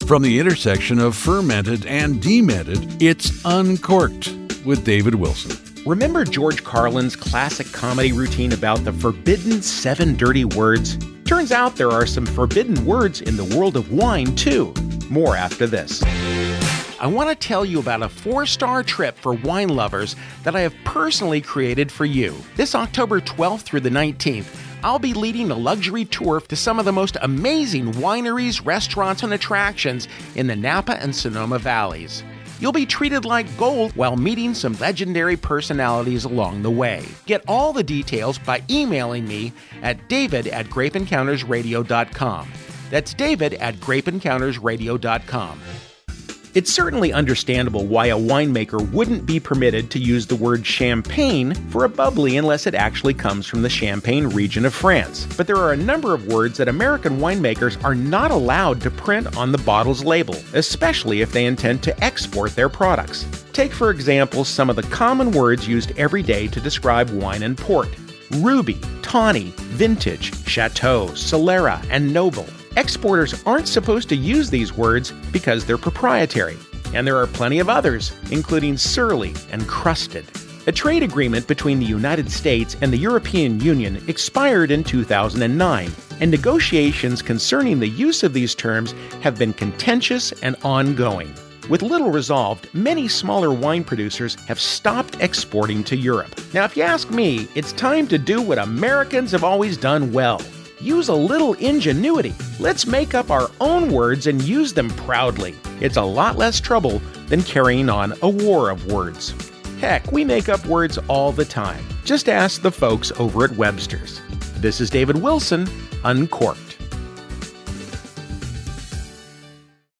From the intersection of fermented and demented, it's Uncorked with David Wilson. Remember George Carlin's classic comedy routine about the forbidden 7 dirty words? Turns out there are some forbidden words in the world of wine, too. More after this. I want to tell you about a 4-star trip for wine lovers that I have personally created for you. This October 12th through the 19th, I'll be leading a luxury tour to some of the most amazing wineries, restaurants, and attractions in the Napa and Sonoma Valleys. You'll be treated like gold while meeting some legendary personalities along the way. Get all the details by emailing me at david@grapeencountersradio.com. That's david@grapeencountersradio.com. It's certainly understandable why a winemaker wouldn't be permitted to use the word champagne for a bubbly unless it actually comes from the Champagne region of France. But there are a number of words that American winemakers are not allowed to print on the bottle's label, especially if they intend to export their products. Take, for example, some of the common words used every day to describe wine and port: ruby, tawny, vintage, chateau, solera, and noble. Exporters aren't supposed to use these words because they're proprietary. And there are plenty of others, including surly and crusted. A trade agreement between the United States and the European Union expired in 2009, and negotiations concerning the use of these terms have been contentious and ongoing. With little resolved, many smaller wine producers have stopped exporting to Europe. Now, if you ask me, it's time to do what Americans have always done well. Use a little ingenuity. Let's make up our own words and use them proudly. It's a lot less trouble than carrying on a war of words. Heck, we make up words all the time. Just ask the folks over at Webster's. This is David Wilson, Uncorked.